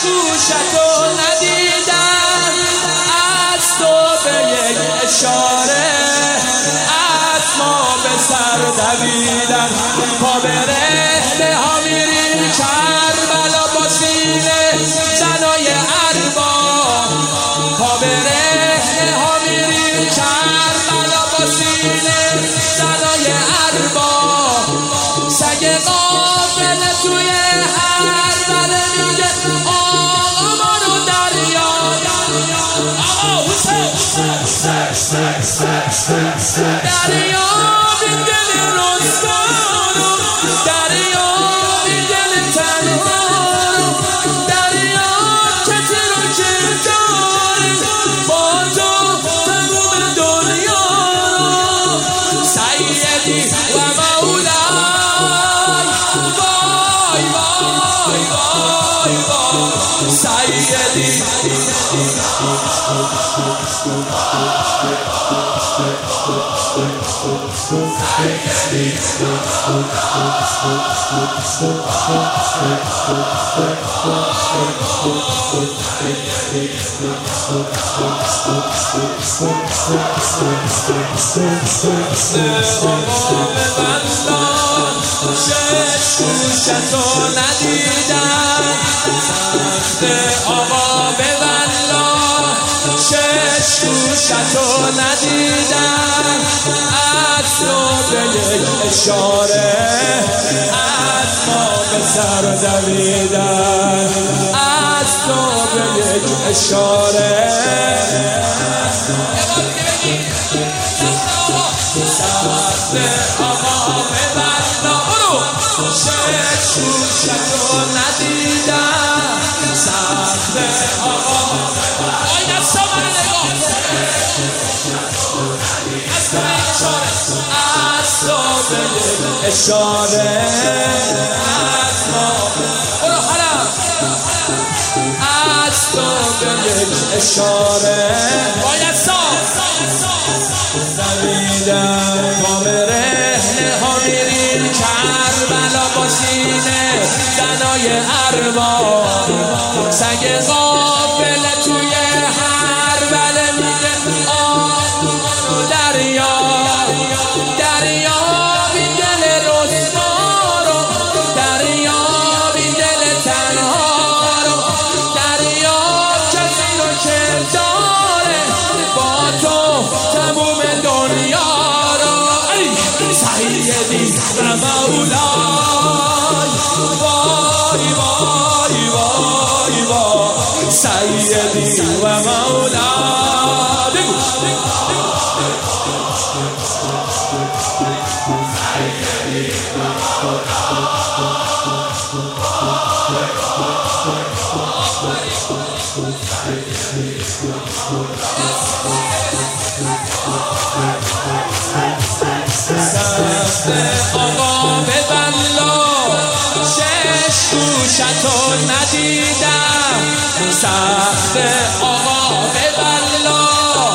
گوشتو ندیدم، از تو به یک اشاره از ما به سر دویدن. پا به رهنه ها میریم کربلا با سینه زنای ارباب. پا به رهنه ها میریم کربلا با سینه زنای ارباب. سگ غافل توی هر بله میگه آقا ما رو دریا. آقا حسین دریا بی دل رستارو، دریا بی دل تنهارو، دریا کتی رو که داری با تو تموم دنیا رو. سیدی و مولای وای وای وای وای سیدی گوشتو ندیدم، آقا به والله شش گوشتو ندیدم، از تو به یک اشاره از ما به سر دویدن. از تو به یک اشاره سخت آقا به والله شش گوشتو ندیدم، سخت آقا آی دستا من نگاه از تو به یک اشاره از ما برو حرم از تو به یک اشاره آی دستا دویدم. پا به رهنه ها میریم کربلا با سینه زنای ارباب. سگ غافل توی هر بله میگه آقا دریا، دریا بی دل رسوارو، دریا بی دل تنهارو، دریا کسی رو که داره با تو تموم دنیا رو. سیدی و مولای وای وای وای وای سیدی و مولای. بگو سخت آقا به والله شش گوشتو ندیدم، سخت آقا به والله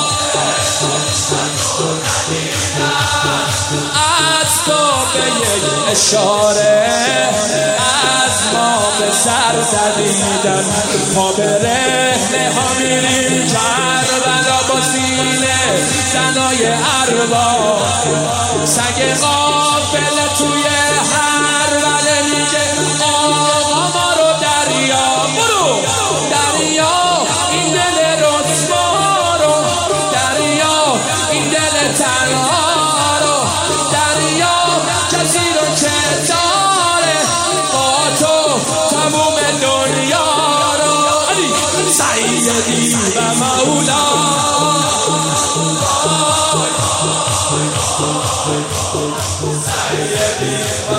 از تو به یک اشاره از ما به سر دویدن. پا به رهنه ها میریم کربلا با سینه زنای ارباب. سگ غافل توی هر بله میگه آقا ما رو دریا. برو دریا این دل رسوارو، دریا این دل تنهارو، دریا کسی رو که داره با تو تموم دنیا رو. سیدی و مولای سیدی و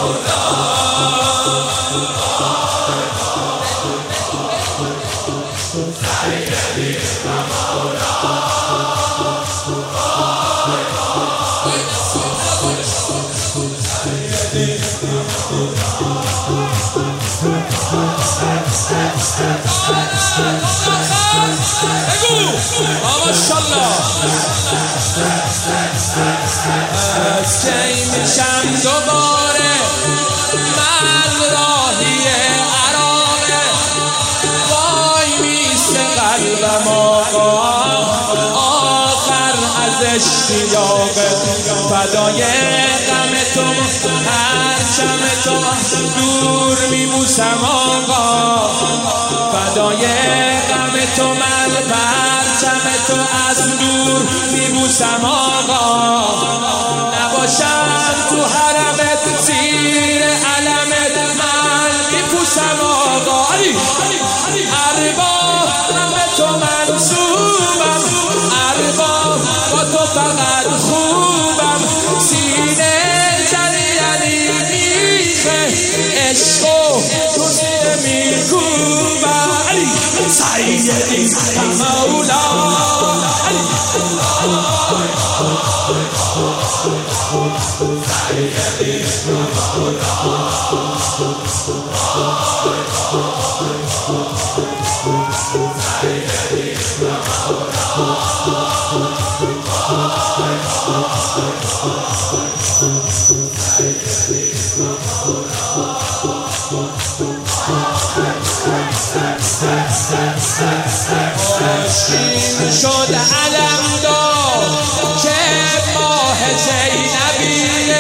ماشاءالله. از کی میشم دوباره من راهی عراقه، اشتیاقه فدای غم تو پرچم تو دور میبوسم آقا فدای غم تو من پرچم تو از دور میبوسم آقا نباشم تو حرمت زیر علمت من میپوسم آقا ارباب به تو منصوبم ارباب با تو فقط خوبم سینه زنی یعنی میخه عشق و تو سینه میکوبم سیدی مولا آشین شد علم دار که ماه زینبیه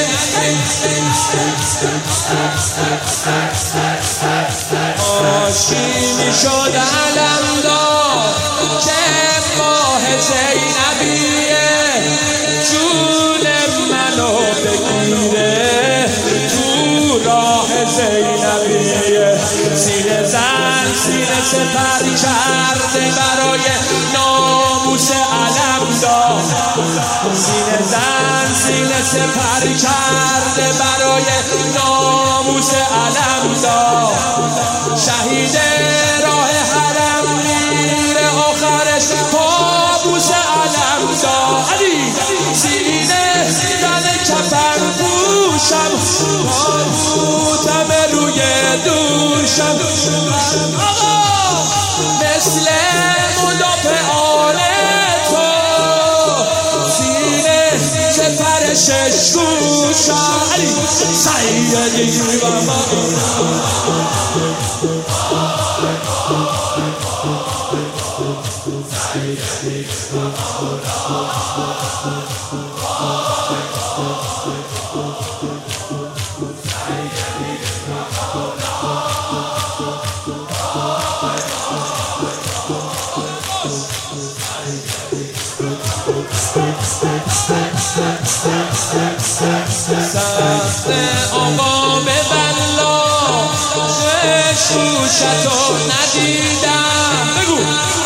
آشین شد علم دار که ماه زینبیه جون منو بگیره تو راه زینبیه سینه زن سینه سپر کرده برای ناموس علمدار سینه زن سینه سپر کرده برای ناموس علمدار شهید راه حرم میره آخرش پابوس علمدار سینه زن کفن پوشم تابوتم روی دوشم آقا مثل مدافعان تو سینه سپر شش گوشم سیدی و سخت آقا به بلا شوشتو ندیدم بگو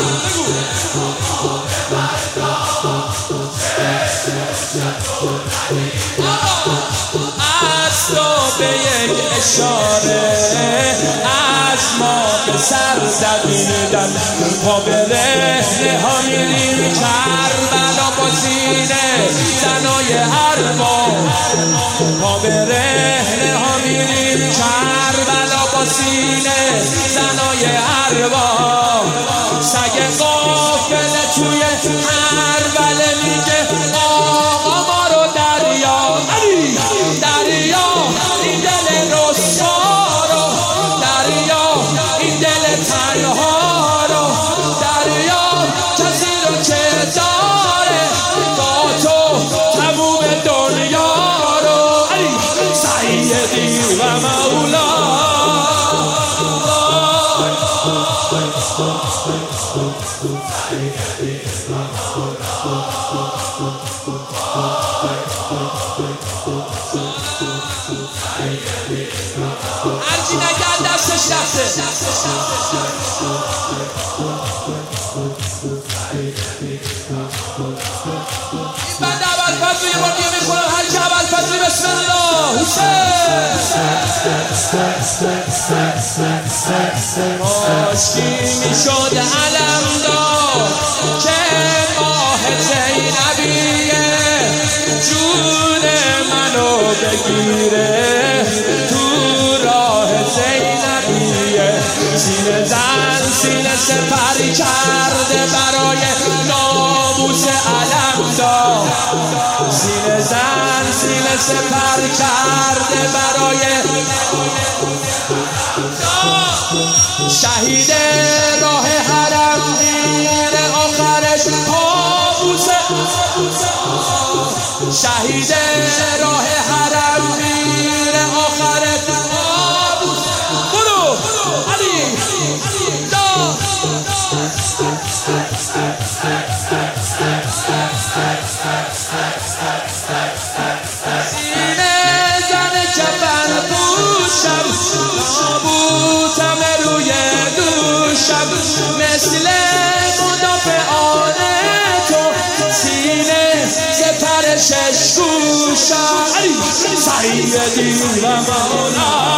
از تو به یک اشاره از ما به سر دویدن پا به رهنه ها میریم کربلا با سینه زنای ارباب پا به رهنه ها میریم کربلا با سینه زنای ارباب سگ قافله توی کربله میگه آقا ما رو دریا دریا این دل رسوا رو دریا این دل تنها رو دریا کسی رو که داره با تو تموم دنیا رو سیدی و مولا هرچی نگرد دستش رفته این بنده ابوالفضل یه بار دیگه میخونم هر که ابوالفضل بسم الله آشکی میشد علمدار که ماه زینبیه جون منو بگیره تو راه زینبیه سینه زن سینه سپری کرده برای ناموس علمدار سینه زن سینه سپر کرده برای شهید راه حرم میره آخرش پابوسه شهید راه حرم میره آخر قابوس. برو علی سینه زن کفن پوشم تابوتم روی دوشم مثل مدافعان تو سینه سپر شش گوشم سیدی و مولا